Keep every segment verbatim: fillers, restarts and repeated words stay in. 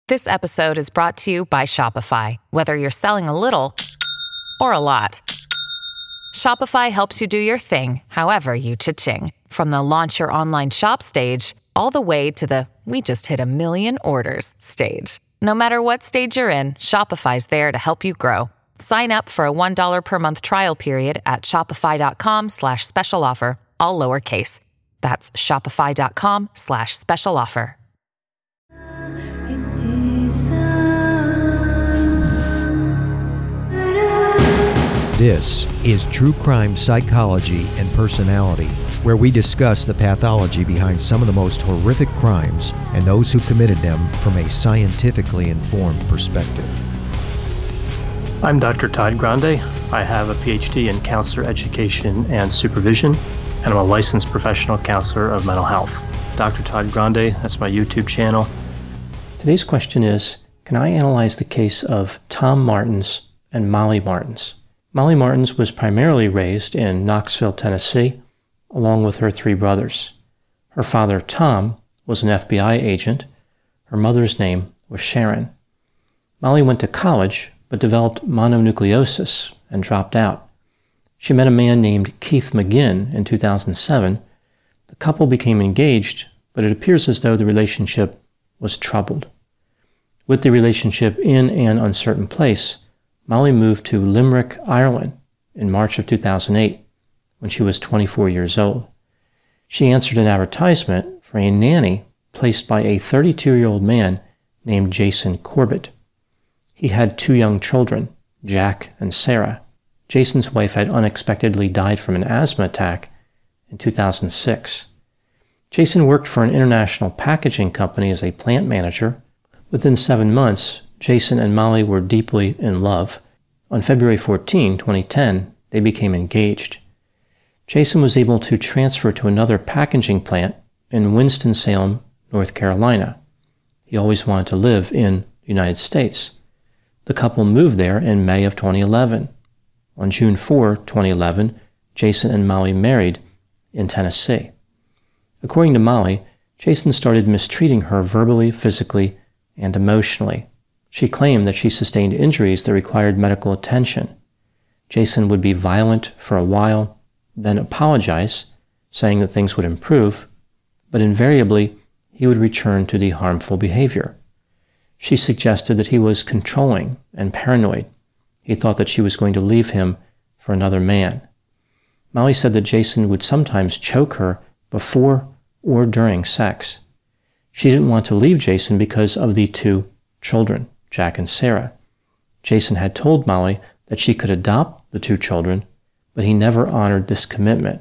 This episode is brought to you by Shopify. Whether you're selling a little or a lot, Shopify helps you do your thing, however you cha-ching. From the launch your online shop stage, all the way to the we just hit a million orders stage. No matter what stage you're in, Shopify's there to help you grow. Sign up for a one dollar per month trial period at shopify.com slash special offer, all lowercase. That's shopify.com slash special offer. This is True Crime Psychology and Personality, where we discuss the pathology behind some of the most horrific crimes and those who committed them from a scientifically informed perspective. I'm Doctor Todd Grande. I have a P H D in counselor education and supervision, and I'm a licensed professional counselor of mental health. Doctor Todd Grande, that's my YouTube channel. Today's question is, can I analyze the case of Tom Martins and Molly Martins? Molly Martins was primarily raised in Knoxville, Tennessee, along with her three brothers. Her father, Tom, was an F B I agent. Her mother's name was Sharon. Molly went to college, but developed mononucleosis and dropped out. She met a man named Keith McGinn in two thousand seven. The couple became engaged, but it appears as though the relationship was troubled. With the relationship in an uncertain place, Molly moved to Limerick, Ireland in March of two thousand eight when she was twenty-four years old. She answered an advertisement for a nanny placed by a thirty-two-year-old man named Jason Corbett. He had two young children, Jack and Sarah. Jason's wife had unexpectedly died from an asthma attack in two thousand six. Jason worked for an international packaging company as a plant manager. Within seven months, Jason and Molly were deeply in love. On February fourteenth, twenty ten, they became engaged. Jason was able to transfer to another packaging plant in Winston-Salem, North Carolina. He always wanted to live in the United States. The couple moved there in May of twenty eleven. On June fourth, twenty eleven, Jason and Molly married in Tennessee. According to Molly, Jason started mistreating her verbally, physically, and emotionally. She claimed that she sustained injuries that required medical attention. Jason would be violent for a while, then apologize, saying that things would improve, but invariably he would return to the harmful behavior. She suggested that he was controlling and paranoid. He thought that she was going to leave him for another man. Molly said that Jason would sometimes choke her before or during sex. She didn't want to leave Jason because of the two children, Jack and Sarah. Jason had told Molly that she could adopt the two children, but he never honored this commitment.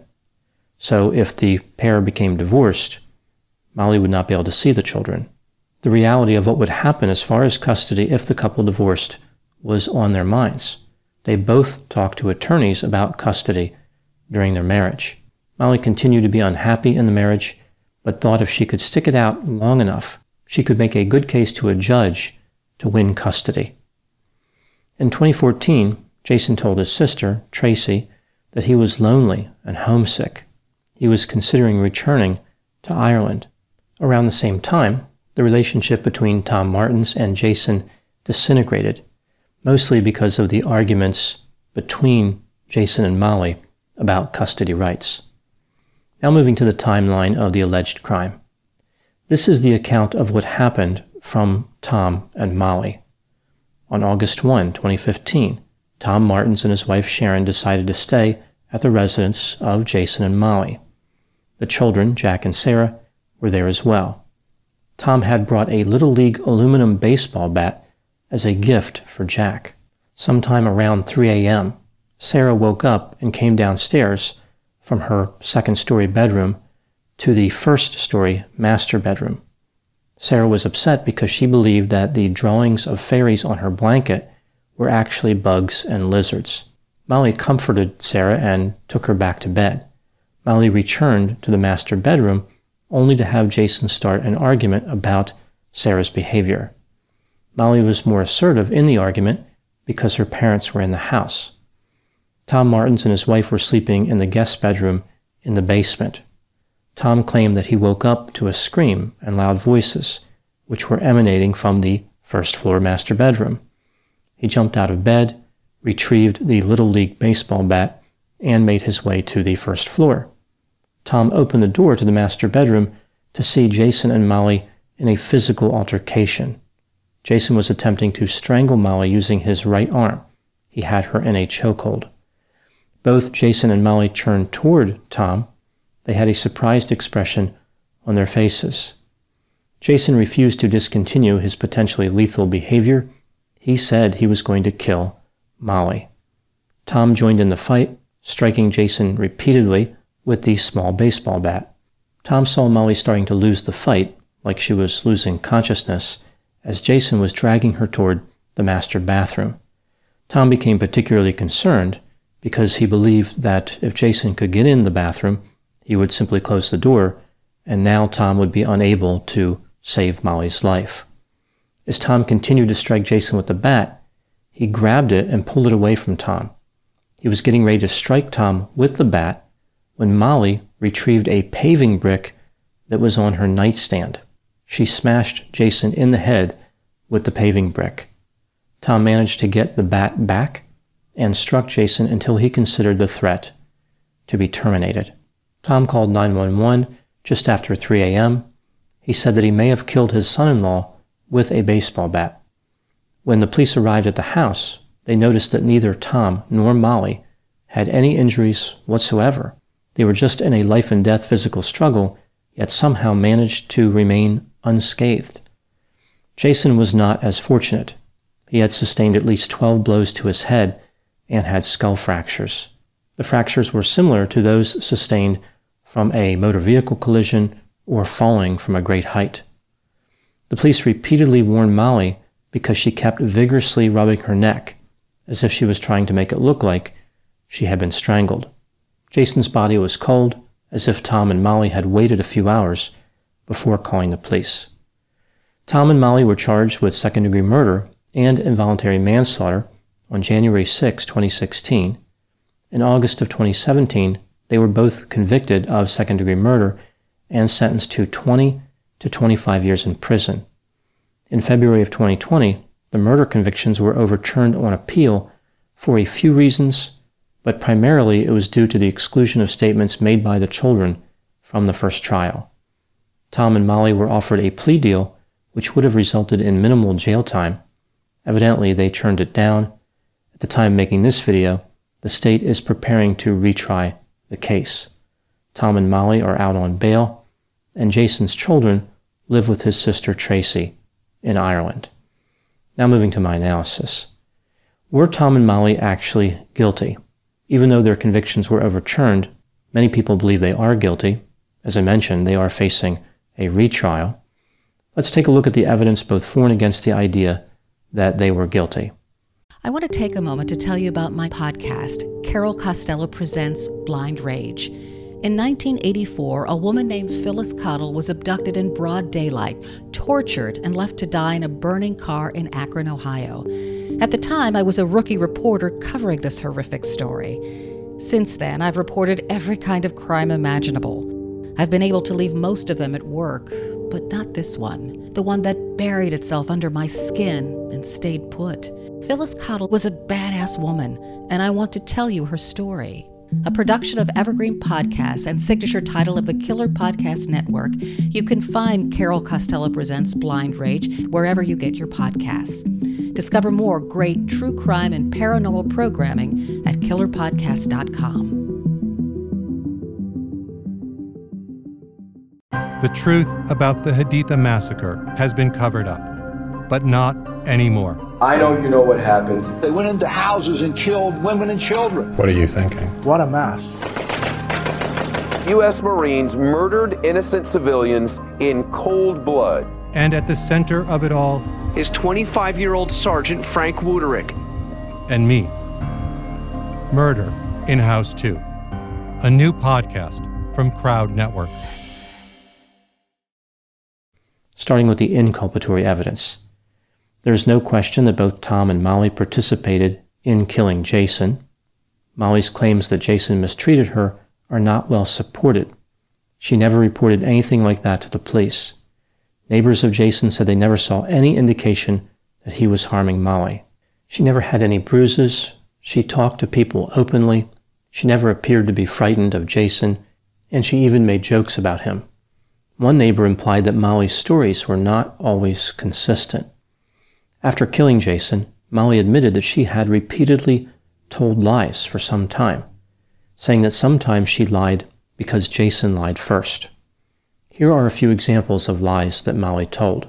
So if the pair became divorced, Molly would not be able to see the children. The reality of what would happen as far as custody if the couple divorced was on their minds. They both talked to attorneys about custody during their marriage. Molly continued to be unhappy in the marriage, but thought if she could stick it out long enough, she could make a good case to a judge to win custody. In twenty fourteen, Jason told his sister, Tracy, that he was lonely and homesick. He was considering returning to Ireland. Around the same time, the relationship between Tom Martins and Jason disintegrated, mostly because of the arguments between Jason and Molly about custody rights. Now moving to the timeline of the alleged crime. This is the account of what happened from Tom and Molly. On August first, twenty fifteen, Tom Martins and his wife Sharon decided to stay at the residence of Jason and Molly. The children, Jack and Sarah, were there as well. Tom had brought a Little League aluminum baseball bat as a gift for Jack. Sometime around three a.m., Sarah woke up and came downstairs from her second-story bedroom to the first-story master bedroom. Sarah was upset because she believed that the drawings of fairies on her blanket were actually bugs and lizards. Molly comforted Sarah and took her back to bed. Molly returned to the master bedroom only to have Jason start an argument about Sarah's behavior. Molly was more assertive in the argument because her parents were in the house. Tom Martins and his wife were sleeping in the guest bedroom in the basement. Tom claimed that he woke up to a scream and loud voices, which were emanating from the first floor master bedroom. He jumped out of bed, retrieved the Little League baseball bat, and made his way to the first floor. Tom opened the door to the master bedroom to see Jason and Molly in a physical altercation. Jason was attempting to strangle Molly using his right arm. He had her in a chokehold. Both Jason and Molly turned toward Tom. They had a surprised expression on their faces. Jason refused to discontinue his potentially lethal behavior. He said he was going to kill Molly. Tom joined in the fight, striking Jason repeatedly with the small baseball bat. Tom saw Molly starting to lose the fight, like she was losing consciousness, as Jason was dragging her toward the master bathroom. Tom became particularly concerned because he believed that if Jason could get in the bathroom, he would simply close the door, and now Tom would be unable to save Molly's life. As Tom continued to strike Jason with the bat, he grabbed it and pulled it away from Tom. He was getting ready to strike Tom with the bat when Molly retrieved a paving brick that was on her nightstand. She smashed Jason in the head with the paving brick. Tom managed to get the bat back and struck Jason until he considered the threat to be terminated. Tom called nine one one just after three a.m. He said that he may have killed his son-in-law with a baseball bat. When the police arrived at the house, they noticed that neither Tom nor Molly had any injuries whatsoever. They were just in a life-and-death physical struggle, yet somehow managed to remain unscathed. Jason was not as fortunate. He had sustained at least twelve blows to his head and had skull fractures. The fractures were similar to those sustained from a motor vehicle collision or falling from a great height. The police repeatedly warned Molly because she kept vigorously rubbing her neck, as if she was trying to make it look like she had been strangled. Jason's body was cold, as if Tom and Molly had waited a few hours before calling the police. Tom and Molly were charged with second-degree murder and involuntary manslaughter on January sixth, twenty sixteen. In August of twenty seventeen, they were both convicted of second-degree murder and sentenced to twenty to twenty-five years in prison. In February of twenty twenty, the murder convictions were overturned on appeal for a few reasons, but primarily it was due to the exclusion of statements made by the children from the first trial. Tom and Molly were offered a plea deal which would have resulted in minimal jail time. Evidently, they turned it down. At the time making this video, the state is preparing to retry the case. Tom and Molly are out on bail, and Jason's children live with his sister Tracy in Ireland. Now moving to my analysis. Were Tom and Molly actually guilty? Even though their convictions were overturned, many people believe they are guilty. As I mentioned, they are facing a retrial. Let's take a look at the evidence both for and against the idea that they were guilty. I want to take a moment to tell you about my podcast, Carol Costello Presents Blind Rage. In nineteen eighty-four, a woman named Phyllis Cottle was abducted in broad daylight, tortured, and left to die in a burning car in Akron, Ohio. At the time, I was a rookie reporter covering this horrific story. Since then, I've reported every kind of crime imaginable. I've been able to leave most of them at work, but not this one, the one that buried itself under my skin and stayed put. Phyllis Cottle was a badass woman, and I want to tell you her story. A production of Evergreen Podcasts and signature title of the Killer Podcast Network, you can find Carol Costello Presents Blind Rage wherever you get your podcasts. Discover more great true crime and paranormal programming at killer podcast dot com. The truth about the Haditha massacre has been covered up, but not anymore. I know you know what happened. They went into houses and killed women and children. What are you thinking? What a mess. U S Marines murdered innocent civilians in cold blood. And at the center of it all is twenty-five-year-old Sergeant Frank Wuterich. And me. Murder in House two. A new podcast from Crowd Network. Starting with the inculpatory evidence. There is no question that both Tom and Molly participated in killing Jason. Molly's claims that Jason mistreated her are not well supported. She never reported anything like that to the police. Neighbors of Jason said they never saw any indication that he was harming Molly. She never had any bruises. She talked to people openly. She never appeared to be frightened of Jason, and she even made jokes about him. One neighbor implied that Molly's stories were not always consistent. After killing Jason, Molly admitted that she had repeatedly told lies for some time, saying that sometimes she lied because Jason lied first. Here are a few examples of lies that Molly told.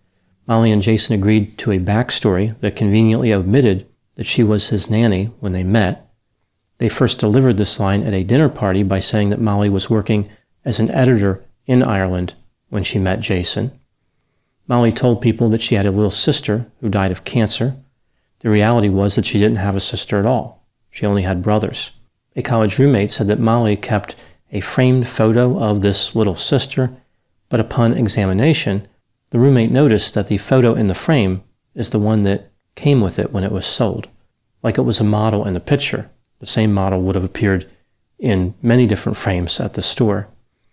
Molly and Jason agreed to a backstory that conveniently omitted that she was his nanny when they met. They first delivered this line at a dinner party by saying that Molly was working as an editor in Ireland when she met Jason. Molly told people that she had a little sister who died of cancer. The reality was that she didn't have a sister at all. She only had brothers. A college roommate said that Molly kept a framed photo of this little sister, but upon examination, the roommate noticed that the photo in the frame is the one that came with it when it was sold. Like it was a model in the picture. The same model would have appeared in many different frames at the store.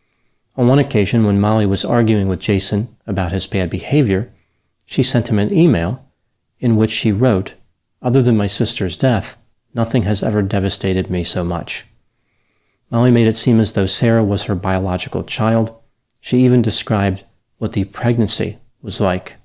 On one occasion, when Molly was arguing with Jason about his bad behavior, she sent him an email in which she wrote, "Other than my sister's death, nothing has ever devastated me so much." Molly made it seem as though Sarah was her biological child. She even described what the pregnancy was like.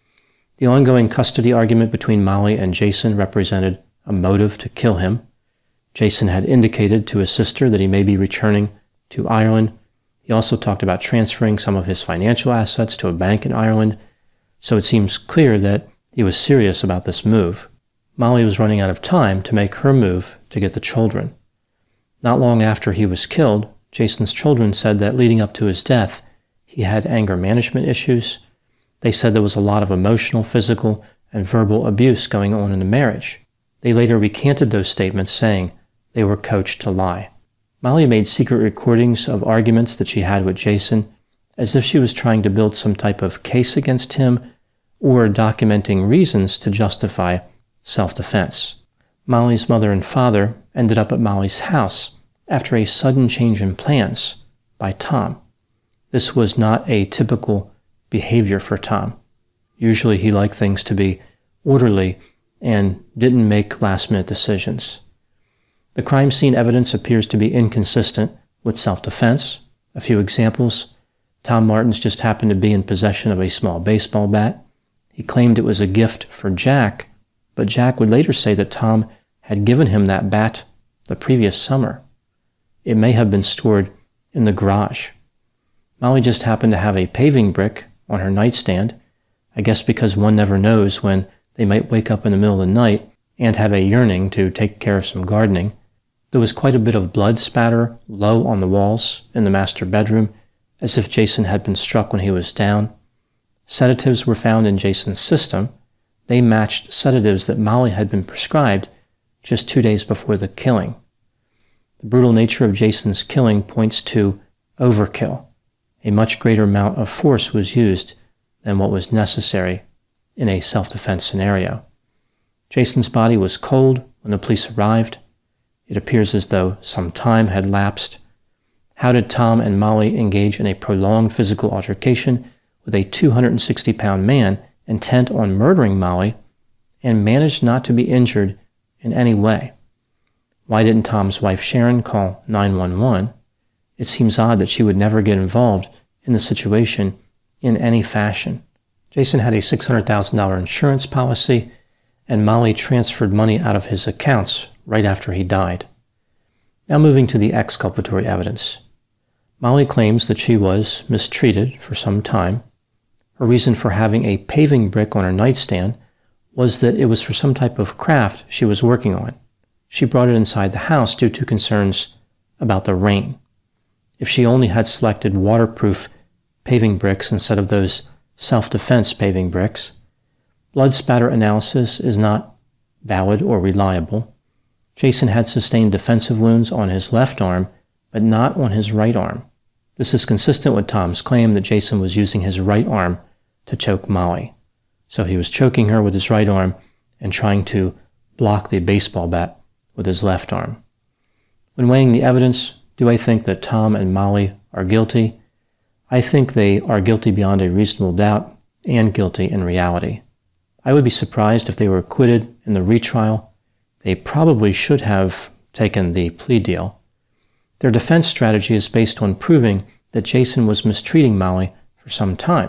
The ongoing custody argument between Molly and Jason represented a motive to kill him. Jason had indicated to his sister that he may be returning to Ireland. He also talked about transferring some of his financial assets to a bank in Ireland, so it seems clear that he was serious about this move. Molly was running out of time to make her move to get the children. Not long after he was killed, Jason's children said that leading up to his death, he had anger management issues. They said there was a lot of emotional, physical, and verbal abuse going on in the marriage. They later recanted those statements, saying they were coached to lie. Molly made secret recordings of arguments that she had with Jason, as if she was trying to build some type of case against him or documenting reasons to justify self-defense. Molly's mother and father ended up at Molly's house after a sudden change in plans by Tom. This was not a typical behavior for Tom. Usually he liked things to be orderly and didn't make last-minute decisions. The crime scene evidence appears to be inconsistent with self-defense. A few examples. Tom Martins just happened to be in possession of a small baseball bat. He claimed it was a gift for Jack, but Jack would later say that Tom had given him that bat the previous summer. It may have been stored in the garage. Molly just happened to have a paving brick on her nightstand, I guess because one never knows when they might wake up in the middle of the night and have a yearning to take care of some gardening. There was quite a bit of blood spatter low on the walls in the master bedroom, as if Jason had been struck when he was down. Sedatives were found in Jason's system. They matched sedatives that Molly had been prescribed just two days before the killing. The brutal nature of Jason's killing points to overkill. A much greater amount of force was used than what was necessary in a self-defense scenario. Jason's body was cold when the police arrived. It appears as though some time had lapsed. How did Tom and Molly engage in a prolonged physical altercation with a two hundred sixty pound man intent on murdering Molly and manage not to be injured in any way? Why didn't Tom's wife Sharon call nine one one? It seems odd that she would never get involved in the situation in any fashion. Jason had a six hundred thousand dollars insurance policy, and Molly transferred money out of his accounts right after he died. Now moving to the exculpatory evidence. Molly claims that she was mistreated for some time. Her reason for having a paving brick on her nightstand was that it was for some type of craft she was working on. She brought it inside the house due to concerns about the rain. If she only had selected waterproof paving bricks instead of those self-defense paving bricks, blood spatter analysis is not valid or reliable. Jason had sustained defensive wounds on his left arm, but not on his right arm. This is consistent with Tom's claim that Jason was using his right arm to choke Molly. So he was choking her with his right arm and trying to block the baseball bat with his left arm. When weighing the evidence, do I think that Tom and Molly are guilty? I think they are guilty beyond a reasonable doubt and guilty in reality. I would be surprised if they were acquitted in the retrial. They probably should have taken the plea deal. Their defense strategy is based on proving that Jason was mistreating Molly for some time.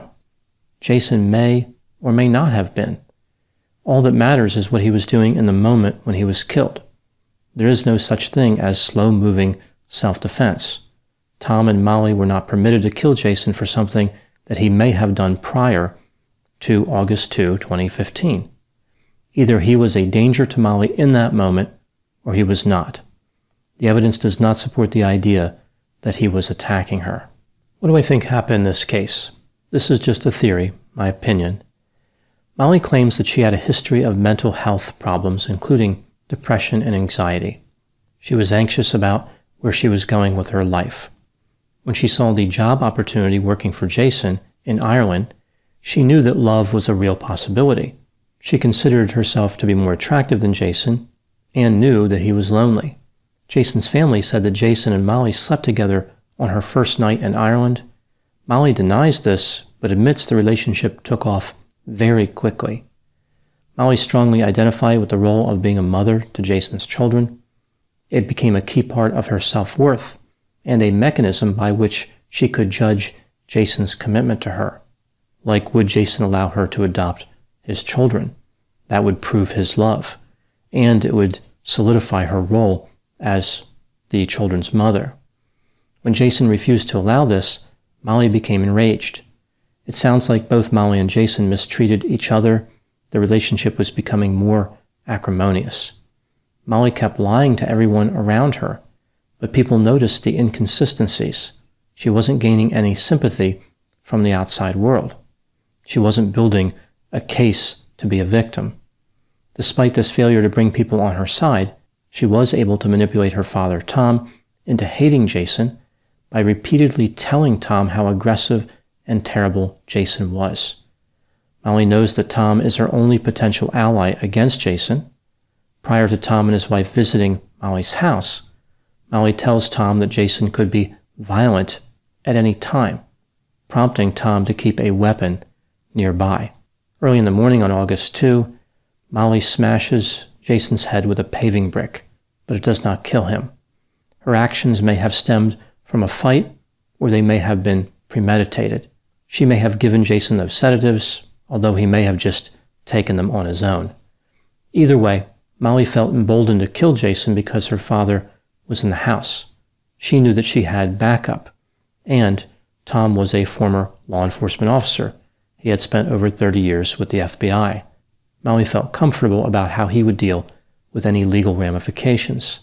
Jason may or may not have been. All that matters is what he was doing in the moment when he was killed. There is no such thing as slow-moving self-defense. Tom and Molly were not permitted to kill Jason for something that he may have done prior to August second, twenty fifteen. Either he was a danger to Molly in that moment, or he was not. The evidence does not support the idea that he was attacking her. What do I think happened in this case? This is just a theory, my opinion. Molly claims that she had a history of mental health problems, including depression and anxiety. She was anxious about where she was going with her life. When she saw the job opportunity working for Jason in Ireland, she knew that love was a real possibility. She considered herself to be more attractive than Jason and knew that he was lonely. Jason's family said that Jason and Molly slept together on her first night in Ireland. Molly denies this, but admits the relationship took off very quickly. Molly strongly identified with the role of being a mother to Jason's children. It became a key part of her self-worth and a mechanism by which she could judge Jason's commitment to her. Like, would Jason allow her to adopt his children? That would prove his love, and it would solidify her role as the children's mother. When Jason refused to allow this, Molly became enraged. It sounds like both Molly and Jason mistreated each other. The relationship was becoming more acrimonious. Molly kept lying to everyone around her, but people noticed the inconsistencies. She wasn't gaining any sympathy from the outside world. She wasn't building a case to be a victim. Despite this failure to bring people on her side, she was able to manipulate her father, Tom, into hating Jason by repeatedly telling Tom how aggressive and terrible Jason was. Molly knows that Tom is her only potential ally against Jason. Prior to Tom and his wife visiting Molly's house, Molly tells Tom that Jason could be violent at any time, prompting Tom to keep a weapon nearby. Early in the morning on August second, Molly smashes Jason's head with a paving brick, but it does not kill him. Her actions may have stemmed from a fight, or they may have been premeditated. She may have given Jason those sedatives, although he may have just taken them on his own. Either way, Molly felt emboldened to kill Jason because her father was in the house. She knew that she had backup, and Tom was a former law enforcement officer. He had spent over thirty years with the F B I. Molly felt comfortable about how he would deal with any legal ramifications.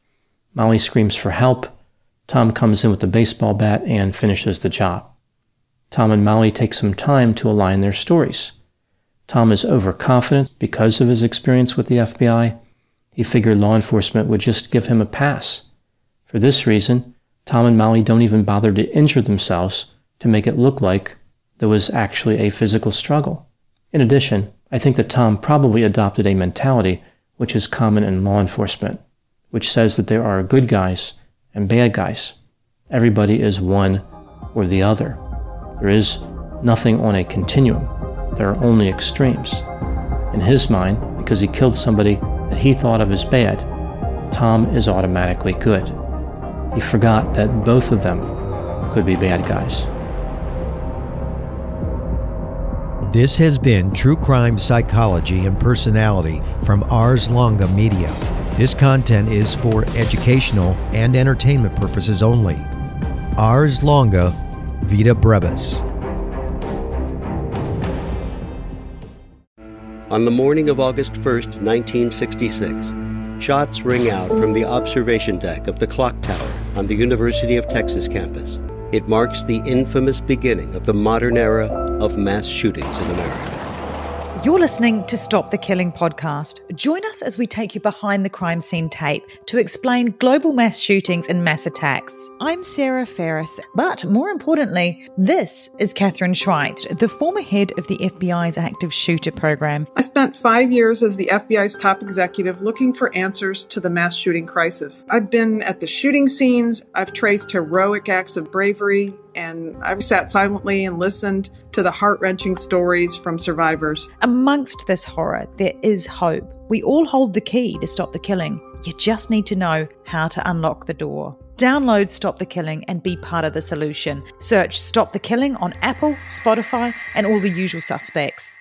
Molly screams for help. Tom comes in with a baseball bat and finishes the job. Tom and Molly take some time to align their stories. Tom is overconfident because of his experience with the F B I. He figured law enforcement would just give him a pass. For this reason, Tom and Molly don't even bother to injure themselves to make it look like there was actually a physical struggle. In addition, I think that Tom probably adopted a mentality which is common in law enforcement, which says that there are good guys and bad guys. Everybody is one or the other. There is nothing on a continuum. There are only extremes. In his mind, because he killed somebody that he thought of as bad, Tom is automatically good. He forgot that both of them could be bad guys. This has been True Crime Psychology and Personality from Ars Longa Media. This content is for educational and entertainment purposes only. Ars Longa, Vita Brevis. On the morning of August first, nineteen sixty-six, shots ring out from the observation deck of the clock tower on the University of Texas campus. It marks the infamous beginning of the modern era of mass shootings in America. You're listening to Stop the Killing podcast. Join us as we take you behind the crime scene tape to explain global mass shootings and mass attacks. I'm Sarah Ferris, but more importantly, this is Catherine Schweit, the former head of the F B I's active shooter program. I spent five years as the F B I's top executive looking for answers to the mass shooting crisis. I've been at the shooting scenes, I've traced heroic acts of bravery, and I've sat silently and listened to the heart-wrenching stories from survivors. Amongst this horror, there is hope. We all hold the key to stop the killing. You just need to know how to unlock the door. Download Stop the Killing and be part of the solution. Search Stop the Killing on Apple, Spotify, and all the usual suspects.